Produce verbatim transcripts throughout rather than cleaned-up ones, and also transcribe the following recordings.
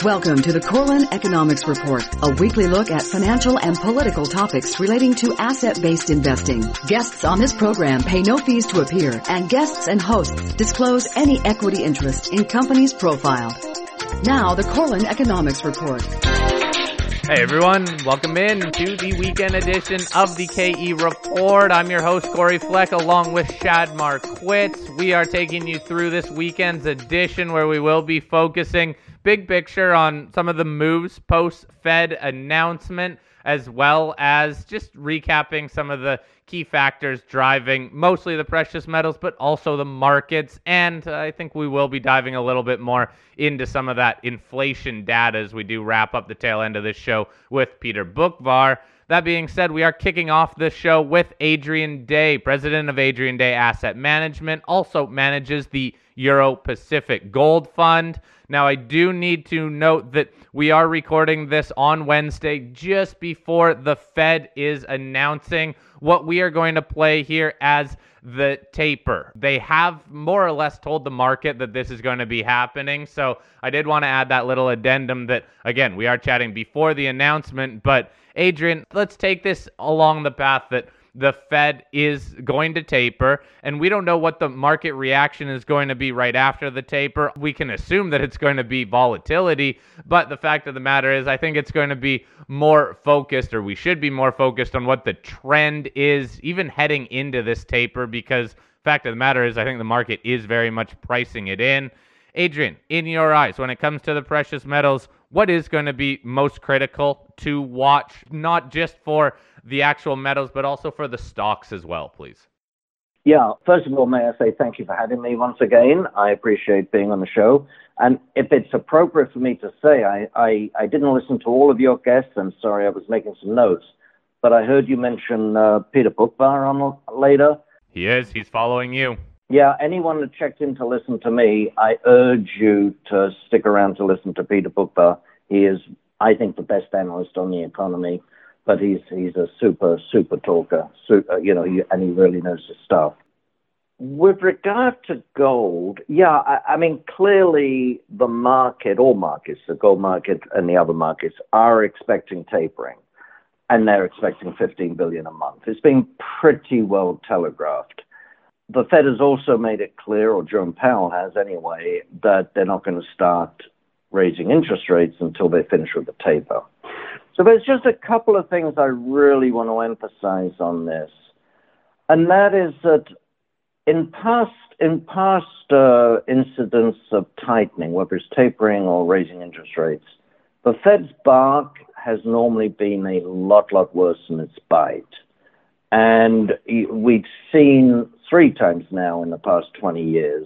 Welcome to the Corlin Economics Report, a weekly look at financial and political topics relating to asset-based investing. Guests on this program pay no fees to appear, and guests and hosts disclose any equity interest in companies profiled. Now, the Corlin Economics Report. Hey everyone, welcome in to the weekend edition of the K E Report. I'm your host, Corey Fleck, along with Shad Marquitz. We are taking you through this weekend's edition where we will be focusing big picture on some of the moves post-Fed announcement, as well as just recapping some of the key factors driving mostly the precious metals, but also the markets. And uh, I think we will be diving a little bit more into some of that inflation data as we do wrap up the tail end of this show with Peter Boockvar. That being said, we are kicking off this show with Adrian Day, president of Adrian Day Asset Management, also manages the Euro Pacific Gold Fund. Now, I do need to note that we are recording this on Wednesday just before the Fed is announcing what we are going to play here as the taper. They have more or less told the market that this is going to be happening, so I did want to add that little addendum that, again, we are chatting before the announcement, but Adrian, let's take this along the path that the Fed is going to taper, and we don't know what the market reaction is going to be right after the taper. We can assume that it's going to be volatility, but the fact of the matter is I think it's going to be more focused, or we should be more focused on what the trend is, even heading into this taper, because the fact of the matter is I think the market is very much pricing it in. Adrian, in your eyes, when it comes to the precious metals, what is going to be most critical to watch, not just for the actual metals, but also for the stocks as well, please? Yeah, first of all, may I say thank you for having me once again. I appreciate being on the show. And if it's appropriate for me to say, I, I, I didn't listen to all of your guests. I'm sorry, I was making some notes. But I heard you mention uh, Peter Boockvar on later. He is. He's following you. Yeah, anyone that checked in to listen to me, I urge you to stick around to listen to Peter Boockvar. He is, I think, the best analyst on the economy. But he's he's a super, super talker, super, you know, and he really knows his stuff. With regard to gold, yeah, I, I mean, clearly the market, all markets, the gold market and the other markets are expecting tapering, and they're expecting fifteen billion dollars a month. It's been pretty well telegraphed. The Fed has also made it clear, or Jerome Powell has anyway, that they're not going to start raising interest rates until they finish with the taper. So there's just a couple of things I really want to emphasize on this, and that is that in past in past uh, incidents of tightening, whether it's tapering or raising interest rates, the Fed's bark has normally been a lot, lot worse than its bite. And we've seen three times now in the past twenty years,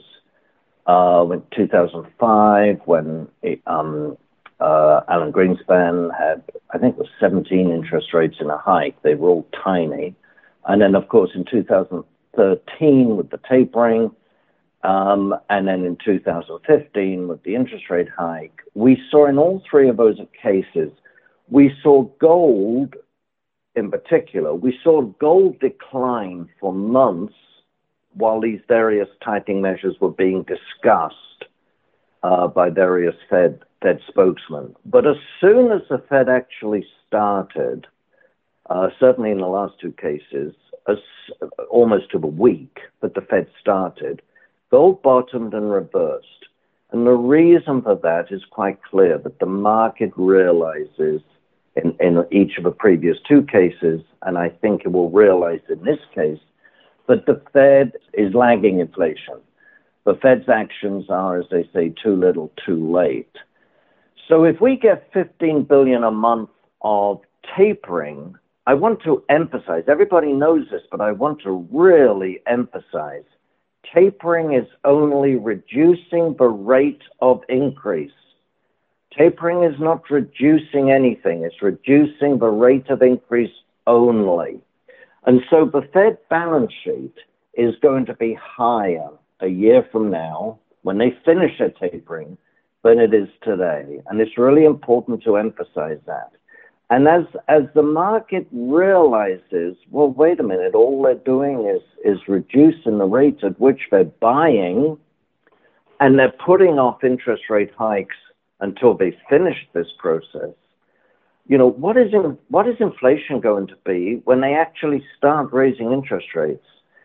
uh, in two thousand five, when it, um, Uh, Alan Greenspan had, I think it was seventeen interest rates in a hike. They were all tiny. And then, of course, in two thousand thirteen with the tapering, um, and then in two thousand fifteen with the interest rate hike, we saw in all three of those cases, we saw gold in particular, we saw gold decline for months while these various tightening measures were being discussed uh, by various Fed Fed spokesman. But as soon as the Fed actually started, uh, certainly in the last two cases, as, almost to the week that the Fed started, gold bottomed and reversed. And the reason for that is quite clear, that the market realizes in, in each of the previous two cases, and I think it will realize in this case, that the Fed is lagging inflation. The Fed's actions are, as they say, too little, too late. So if we get fifteen billion dollars a month of tapering, I want to emphasize, everybody knows this, but I want to really emphasize, tapering is only reducing the rate of increase. Tapering is not reducing anything. It's reducing the rate of increase only. And so the Fed balance sheet is going to be higher a year from now when they finish their tapering than it is today. And it's really important to emphasize that. And as as the market realizes, well, wait a minute, all they're doing is, is reducing the rate at which they're buying, and they're putting off interest rate hikes until they finish this process, you know, what is in, what is inflation going to be when they actually start raising interest rates?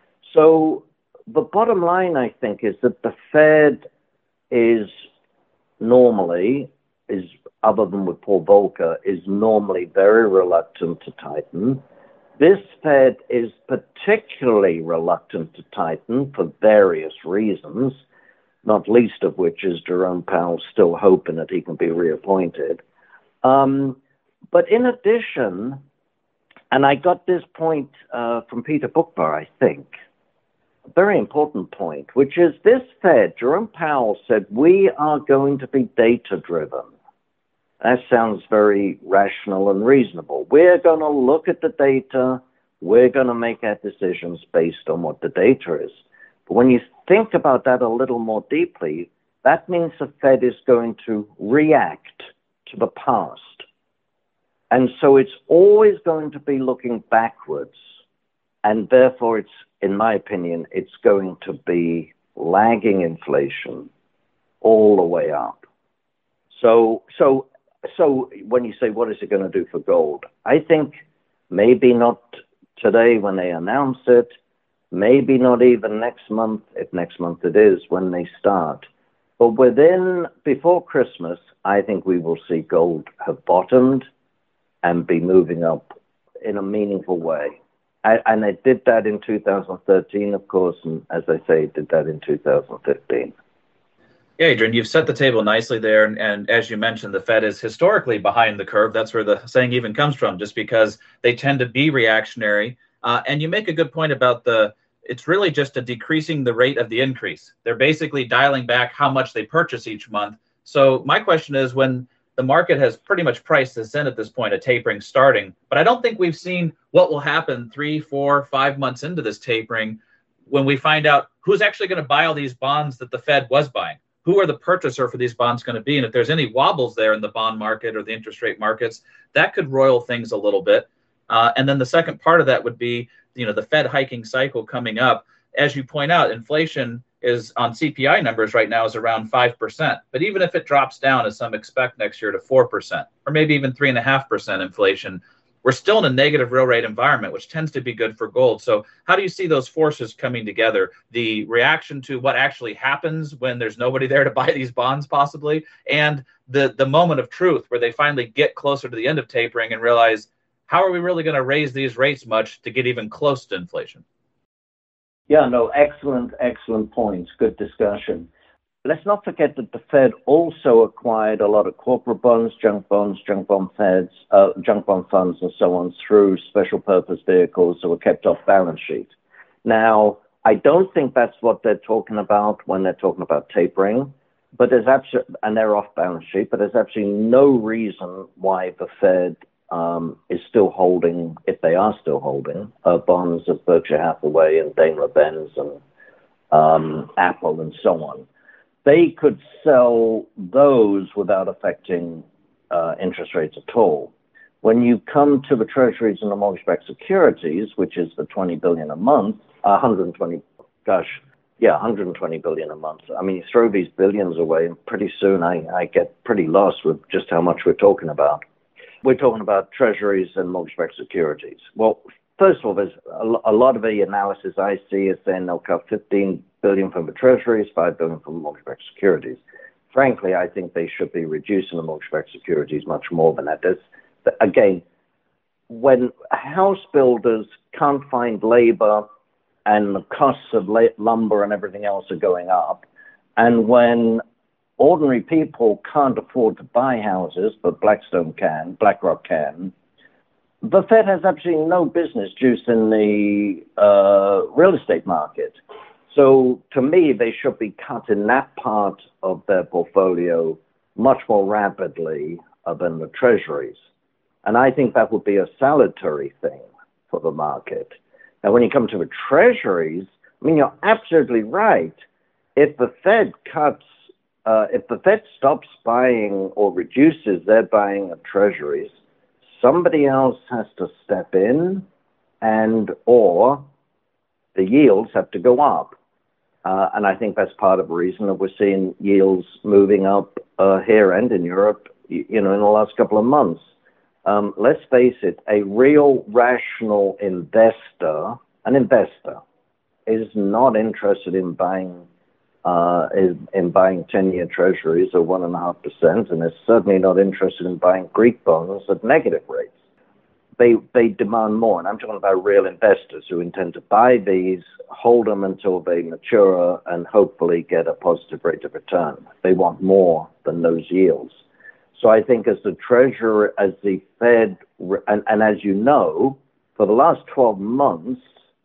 So the bottom line, I think, is that the Fed is normally, is other than with Paul Volcker, is normally very reluctant to tighten. This Fed is particularly reluctant to tighten for various reasons, not least of which is Jerome Powell still hoping that he can be reappointed. Um, but in addition, and I got this point uh, from Peter Buchbar, I think, a very important point, which is this Fed, Jerome Powell said, we are going to be data-driven. That sounds very rational and reasonable. We're going to look at the data. We're going to make our decisions based on what the data is. But when you think about that a little more deeply, that means the Fed is going to react to the past. And so it's always going to be looking backwards. And therefore, it's, in my opinion, it's going to be lagging inflation all the way up. So, so, so when you say, what is it going to do for gold? I think maybe not today when they announce it, maybe not even next month, if next month it is, when they start. But within, before Christmas, I think we will see gold have bottomed and be moving up in a meaningful way. I, and it did that in two thousand thirteen, of course, and as I say, it did that in two thousand fifteen. Yeah, Adrian, you've set the table nicely there. And, and as you mentioned, the Fed is historically behind the curve. That's where the saying even comes from, just because they tend to be reactionary. Uh, and you make a good point about the, it's really just a decreasing the rate of the increase. They're basically dialing back how much they purchase each month. So my question is, when the market has pretty much priced this in at this point, a tapering starting, but I don't think we've seen what will happen three, four, five months into this tapering when we find out who's actually going to buy all these bonds that the Fed was buying. Who are the purchaser for these bonds going to be? And if there's any wobbles there in the bond market or the interest rate markets, that could roil things a little bit. Uh, and then the second part of that would be, you know, the Fed hiking cycle coming up. As you point out, inflation is on C P I numbers right now is around five percent. But even if it drops down, as some expect next year, to four percent, or maybe even three point five percent inflation, we're still in a negative real rate environment, which tends to be good for gold. So how do you see those forces coming together? The reaction to what actually happens when there's nobody there to buy these bonds possibly, and the, the moment of truth where they finally get closer to the end of tapering and realize, how are we really going to raise these rates much to get even close to inflation? Yeah, no, excellent, excellent points. Good discussion. Let's not forget that the Fed also acquired a lot of corporate bonds, junk bonds, junk bond feds, uh, junk bond funds, and so on through special purpose vehicles that were kept off balance sheet. Now, I don't think that's what they're talking about when they're talking about tapering, but there's absolutely, and they're off balance sheet, but there's absolutely no reason why the Fed um, is still holding, if they are still holding, uh, bonds of Berkshire Hathaway and Daimler-Benz and um, Apple and so on. They could sell those without affecting uh, interest rates at all. When you come to the treasuries and the mortgage-backed securities, which is the twenty billion dollars a month, one hundred twenty, gosh, yeah, one hundred twenty billion dollars a month. I mean, you throw these billions away, and pretty soon I, I get pretty lost with just how much we're talking about. We're talking about treasuries and mortgage-backed securities. Well, first of all, there's a, a lot of the analysis I see is saying they'll cut fifteen billion dollars from the treasuries, five billion dollars from mortgage-backed securities. Frankly, I think they should be reducing the mortgage-backed securities much more than that. There's, again, when house builders can't find labor and the costs of lumber and everything else are going up, and when ordinary people can't afford to buy houses, but Blackstone can, BlackRock can, the Fed has absolutely no business juicing the uh, real estate market. So to me, they should be cutting that part of their portfolio much more rapidly uh, than the treasuries. And I think that would be a salutary thing for the market. Now, when you come to the treasuries, I mean, you're absolutely right. If the Fed cuts, uh, if the Fed stops buying or reduces their buying of treasuries, somebody else has to step in and or the yields have to go up. Uh, and I think that's part of the reason that we're seeing yields moving up uh, here and in Europe, you know, in the last couple of months. Um, let's face it, a real rational investor, an investor, is not interested in buying uh, in, in buying ten-year treasuries at one and a half percent, and is certainly not interested in buying Greek bonds at negative rates. They they demand more, and I'm talking about real investors who intend to buy these, hold them until they mature, and hopefully get a positive rate of return. They want more than those yields. So I think as the Treasury, as the Fed, and, and as you know, for the last twelve months,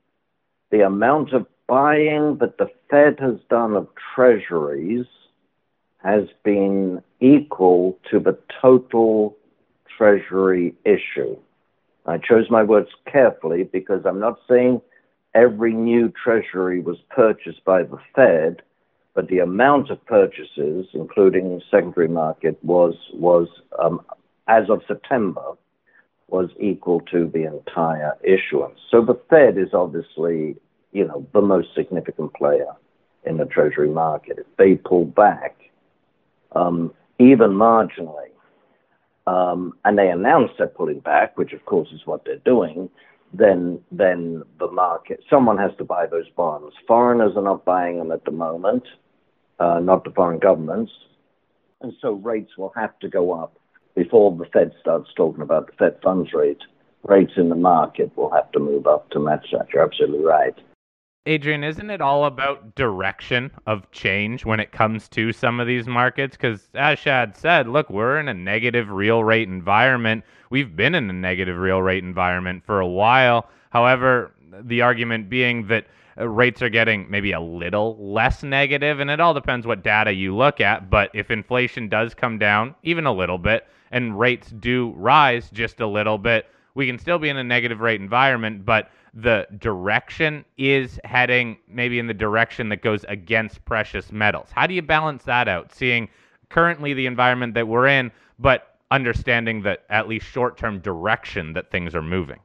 the amount of buying that the Fed has done of treasuries has been equal to the total treasury issue. I chose my words carefully because I'm not saying every new treasury was purchased by the Fed, but the amount of purchases, including secondary market, was, was um, as of September, was equal to the entire issuance. So the Fed is obviously, you know, the most significant player in the treasury market. If they pull back, um, even marginally, um, and they announce they're pulling back, which of course is what they're doing, then then the market, someone has to buy those bonds. Foreigners are not buying them at the moment, uh, not the foreign governments, and so rates will have to go up before the Fed starts talking about the Fed funds rate. Rates in the market will have to move up to match that. You're absolutely right. Adrian, isn't it all about direction of change when it comes to some of these markets? Because as Shad said, look, we're in a negative real rate environment. We've been in a negative real rate environment for a while. However, the argument being that rates are getting maybe a little less negative, and it all depends what data you look at. But if inflation does come down even a little bit and rates do rise just a little bit, we can still be in a negative rate environment, but the direction is heading maybe in the direction that goes against precious metals. How do you balance that out, seeing currently the environment that we're in, but understanding that at least short-term direction that things are moving?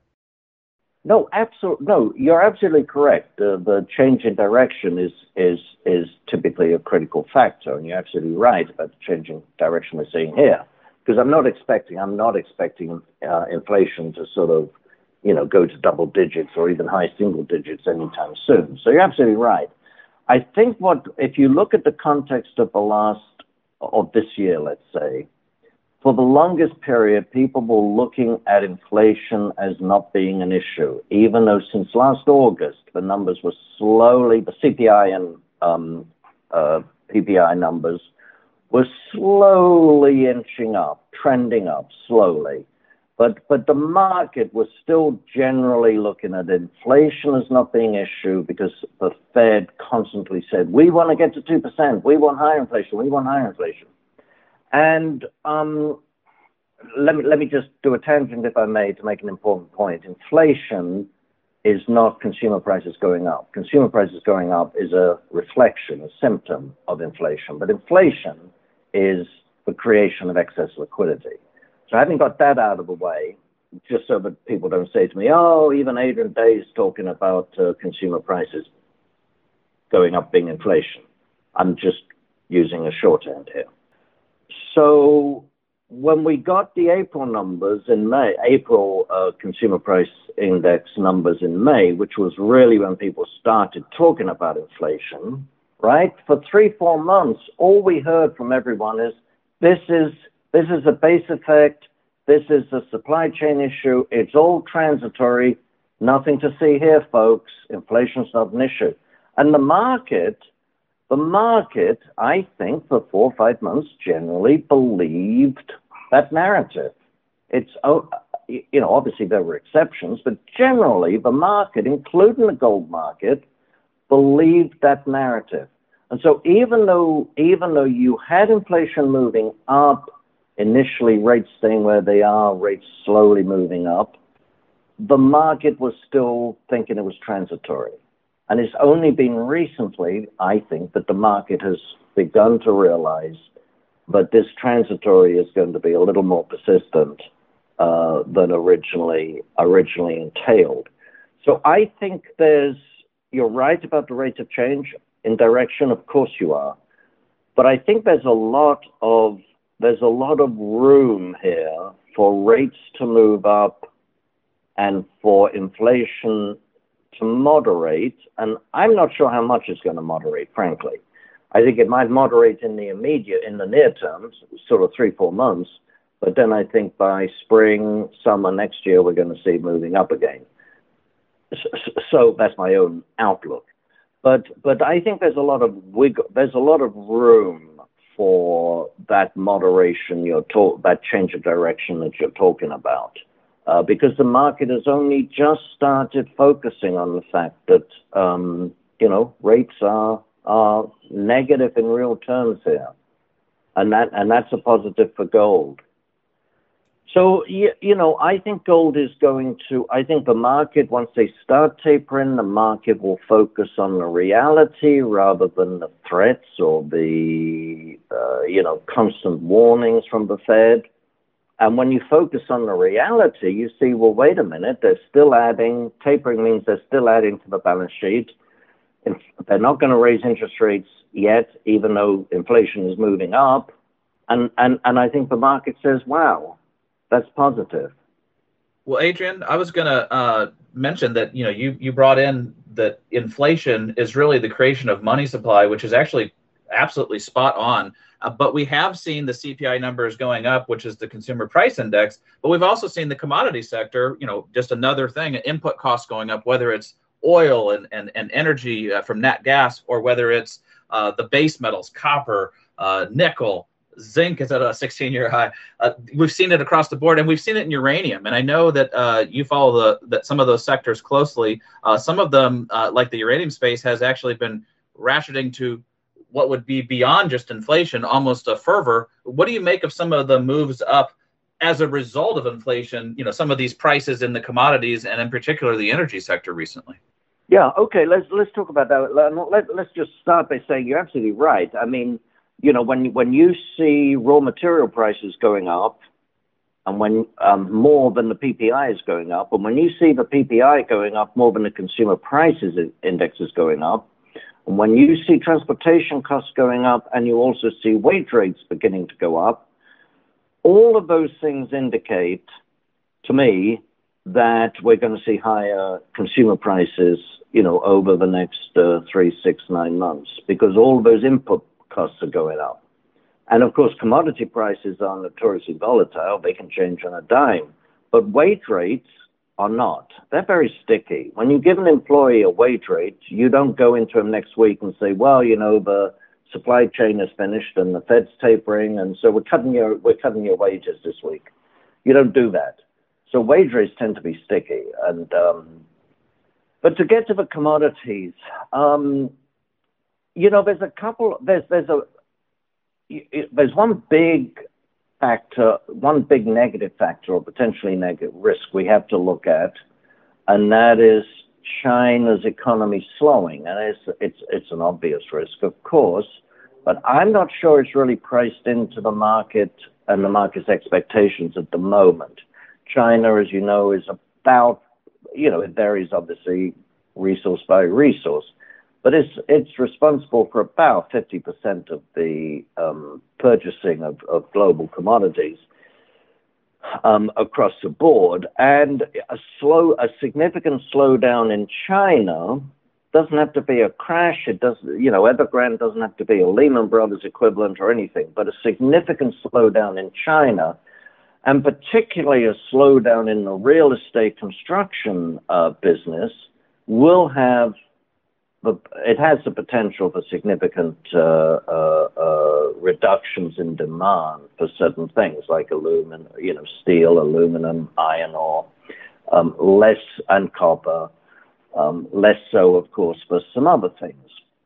No, absolutely. No, you're absolutely correct. Uh, the change in direction is is is typically a critical factor, and you're absolutely right about the change in direction we're seeing here. Because I'm not expecting, I'm not expecting uh, inflation to sort of, you know, go to double digits or even high single digits anytime soon. So you're absolutely right. I think what, if you look at the context of the last, of this year, let's say, for the longest period, people were looking at inflation as not being an issue, even though since last August, the numbers were slowly, the C P I and um, uh, P P I numbers were slowly inching up, trending up slowly. But but the market was still generally looking at inflation as not being an issue because the Fed constantly said, we want to get to two percent, we want higher inflation, we want higher inflation. And um, let me let me just do a tangent, if I may, to make an important point. Inflation is not consumer prices going up. Consumer prices going up is a reflection, a symptom of inflation. But inflation is the creation of excess liquidity. So having got that out of the way, just so that people don't say to me, oh, even Adrian Day is talking about uh, consumer prices going up being inflation. I'm just using a shorthand here. So when we got the April numbers in May, April uh, consumer price index numbers in May, which was really when people started talking about inflation, right? For three, four months, all we heard from everyone is this is this is a base effect, this is a supply chain issue, it's all transitory, nothing to see here, folks. Inflation's not an issue. And the market, the market, I think, for four or five months generally believed that narrative. It's, you know, obviously there were exceptions, but generally the market, including the gold market, believed that narrative. And so even though even though you had inflation moving up, initially rates staying where they are, rates slowly moving up, the market was still thinking it was transitory. And it's only been recently, I think, that the market has begun to realize that this transitory is going to be a little more persistent uh, than originally originally entailed. So I think there's, you're right about the rate of change. in direction? Of course you are. But I think there's a lot of there's a lot of room here for rates to move up and for inflation to moderate. And I'm not sure how much it's going to moderate, frankly. I think it might moderate in the immediate, in the near term, sort of three, four months. But then I think by spring, summer next year, we're going to see it moving up again. So that's my own outlook. But but I think there's a lot of wiggle, there's a lot of room for that moderation you're talk, that change of direction that you're talking about, uh, because the market has only just started focusing on the fact that um, you know rates are are negative in real terms here, and that and that's a positive for gold. So, you, you know, I think gold is going to, I think the market, once they start tapering, the market will focus on the reality rather than the threats or the, uh, you know, constant warnings from the Fed. And when you focus on the reality, you see, well, wait a minute, they're still adding, tapering means they're still adding to the balance sheet. If they're not going to raise interest rates yet, even though inflation is moving up. And, and, and I think the market says, wow, that's positive. Well, Adrian, I was going to uh, mention that, you know, you, you brought in that inflation is really the creation of money supply, which is actually absolutely spot on. Uh, but we have seen the C P I numbers going up, which is the consumer price index. But we've also seen the commodity sector, you know, just another thing, input costs going up, whether it's oil and, and, and energy uh, from nat gas, or whether it's uh, the base metals, copper, uh, nickel. Zinc is at a sixteen-year high. Uh, we've seen it across the board, and we've seen it in uranium. And I know that uh, you follow the that some of those sectors closely. Uh, some of them, uh, like the uranium space, has actually been ratcheting to what would be beyond just inflation, almost a fervor. What do you make of some of the moves up as a result of inflation? You know, some of these prices in the commodities, and in particular the energy sector recently. Yeah. Okay. Let's let's talk about that. Let, let's just start by saying you're absolutely right. I mean, you know, when when you see raw material prices going up, and when um, more than the P P I is going up, and when you see the P P I going up more than the consumer prices index is going up, and when you see transportation costs going up, and you also see wage rates beginning to go up, all of those things indicate to me that we're going to see higher consumer prices, you know, over the next uh, three, six, nine months, because all of those input costs are going up. And of course, commodity prices are notoriously volatile. They can change on a dime. But wage rates are not. They're very sticky. When you give an employee a wage rate, you don't go into him next week and say, well, you know, the supply chain is finished and the Fed's tapering, and so we're cutting your we're cutting your wages this week. You don't do that. So wage rates tend to be sticky. And um, but to get to the commodities, um, you know, there's a couple, there's, there's a, there's one big factor, one big negative factor or potentially negative risk we have to look at, and that is China's economy slowing. And it's, it's, it's an obvious risk, of course, but I'm not sure it's really priced into the market and the market's expectations at the moment. China, as you know, is about, you know, it varies obviously resource by resource, but it's it's responsible for about fifty percent of the um, purchasing of, of global commodities um, across the board. And a slow, a significant slowdown in China doesn't have to be a crash. It doesn't, you know, Evergrande doesn't have to be a Lehman Brothers equivalent or anything, but a significant slowdown in China, and particularly a slowdown in the real estate construction uh, business, will have the, it has the potential for significant uh, uh, uh, reductions in demand for certain things like aluminum, you know, steel, aluminum, iron ore, um, less, and copper, um, less so, of course, for some other things.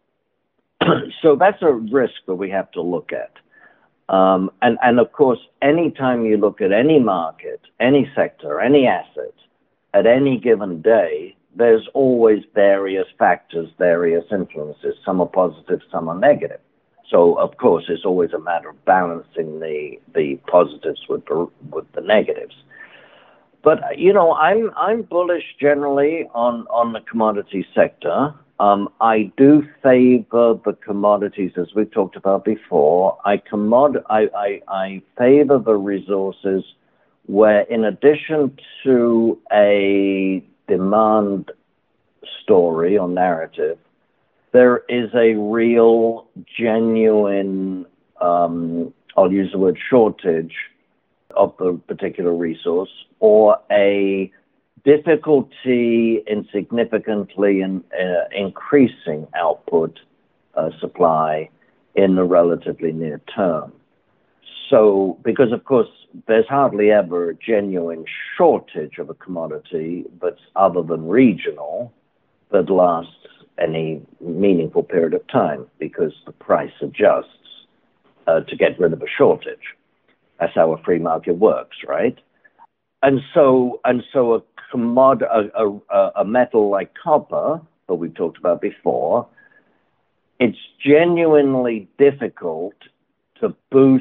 So that's a risk that we have to look at. Um, and, and of course, anytime you look at any market, any sector, any asset, at any given day, there's always various factors, various influences. Some are positive, some are negative. So, of course, it's always a matter of balancing the the positives with the, with the negatives. But, you know, I'm I'm bullish generally on, on the commodity sector. Um, I do favor the commodities, as we've talked about before. I, commod- I, I, I favor the resources where, in addition to a demand story or narrative, there is a real, genuine, um, I'll use the word shortage of the particular resource, or a difficulty in significantly in, uh, increasing output uh, supply in the relatively near term. So, because of course, there's hardly ever a genuine shortage of a commodity that's other than regional that lasts any meaningful period of time, because the price adjusts uh, to get rid of a shortage. That's how a free market works, right? And so, and so a commod, a, a, a metal like copper, that we've talked about before, it's genuinely difficult to boost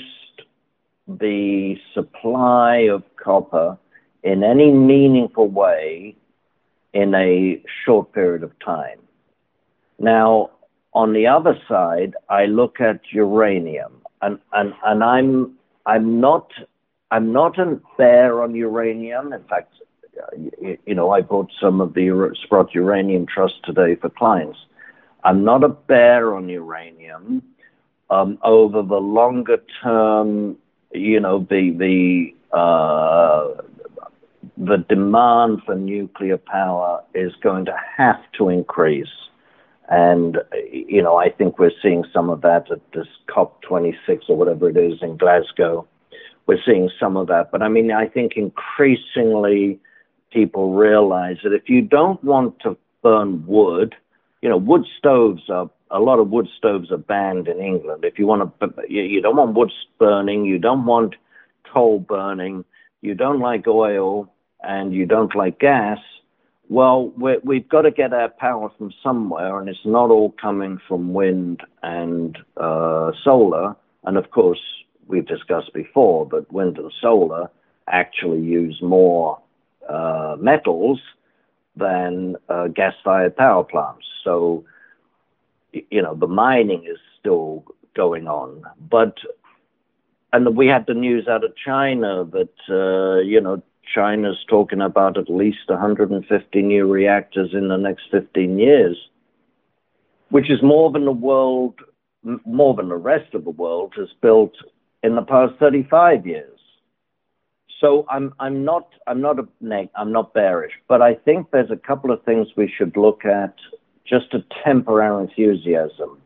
the supply of copper in any meaningful way in a short period of time. Now, on the other side, I look at uranium, and, and, and I'm I'm not I'm not a bear on uranium. In fact, you, you know, I bought some of the Sprott Uranium Trust today for clients. I'm not a bear on uranium. Um, over the longer term, you know, the the uh, the demand for nuclear power is going to have to increase. And, you know, I think we're seeing some of that at this COP twenty-six or whatever it is in Glasgow. We're seeing some of that. But I mean, I think increasingly people realize that if you don't want to burn wood, you know, wood stoves are, a lot of wood stoves are banned in England. If you want to, you don't want wood burning, you don't want coal burning, you don't like oil, and you don't like gas, well, we're, we've got to get our power from somewhere, and it's not all coming from wind and uh, solar. And of course, we've discussed before that wind and solar actually use more uh, metals than uh, gas-fired power plants. So, you know, the mining is still going on. But, and we had the news out of China that, uh, you know, China's talking about at least one hundred fifty new reactors in the next fifteen years, which is more than the world, more than the rest of the world has built in the past thirty-five years. So I'm I'm not I'm not a neg I'm not bearish, but I think there's a couple of things we should look at just to temper our enthusiasm.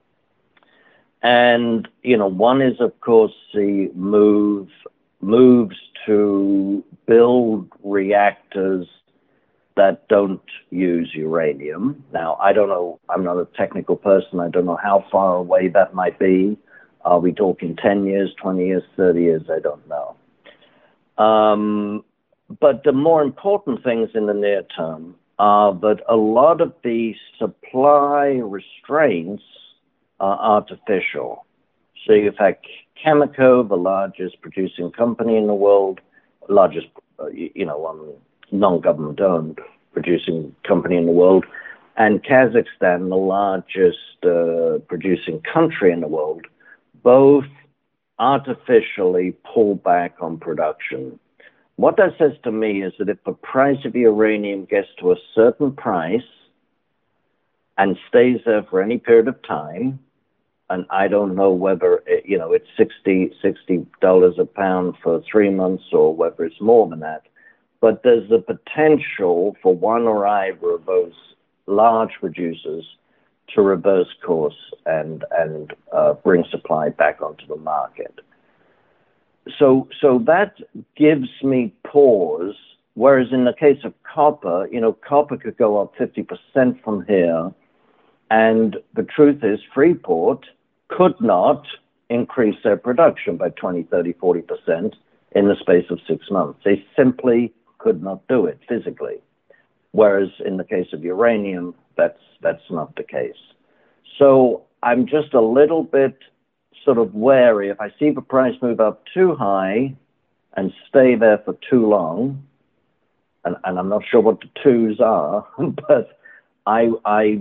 And you know, one is of course the move moves to build reactors that don't use uranium. Now, I don't know, I'm not a technical person, I don't know how far away that might be. Are we talking ten years, twenty years, thirty years? I don't know. Um, but the more important things in the near term are that a lot of the supply restraints are artificial. So you've had Cameco, the largest producing company in the world, largest, uh, you know, um, non-government owned producing company in the world, and Kazakhstan, the largest uh, producing country in the world, both artificially pull back on production. What that says to me is that if the price of uranium gets to a certain price and stays there for any period of time, and I don't know whether, it, you know, it's sixty dollars a pound for three months or whether it's more than that. But there's the potential for one or either of those large producers to reverse course and, and uh, bring supply back onto the market. So, so that gives me pause. Whereas in the case of copper, you know, copper could go up fifty percent from here. And the truth is Freeport could not increase their production by twenty, thirty, forty percent in the space of six months. They simply could not do it physically. Whereas in the case of uranium, that's, that's not the case. So I'm just a little bit sort of wary. If I see the price move up too high and stay there for too long, and, and I'm not sure what the twos are, but I, I would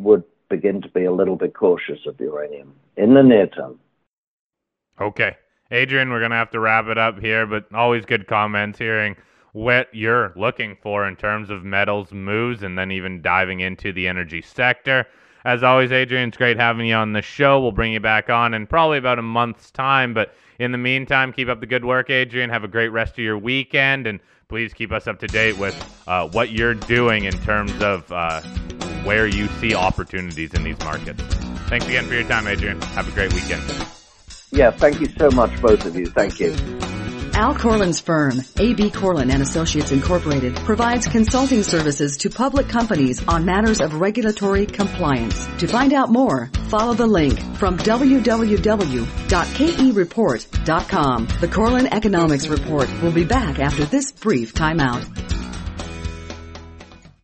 begin to be a little bit cautious of uranium in the near term. Okay. Adrian, we're going to have to wrap it up here, but always good comments, hearing what you're looking for in terms of metals moves and then even diving into the energy sector. As always, Adrian, it's great having you on the show. We'll bring you back on in probably about a month's time, but in the meantime, keep up the good work, Adrian. Have a great rest of your weekend, and please keep us up to date with uh, what you're doing in terms of uh, where you see opportunities in these markets. Thanks again for your time, Adrian. Have a great weekend. Yeah, thank you so much, both of you. Thank you. Al Corlin's firm, A B Corlin and Associates Incorporated, provides consulting services to public companies on matters of regulatory compliance. To find out more, follow the link from w w w dot k e report dot com. The Corlin Economics Report will be back after this brief timeout.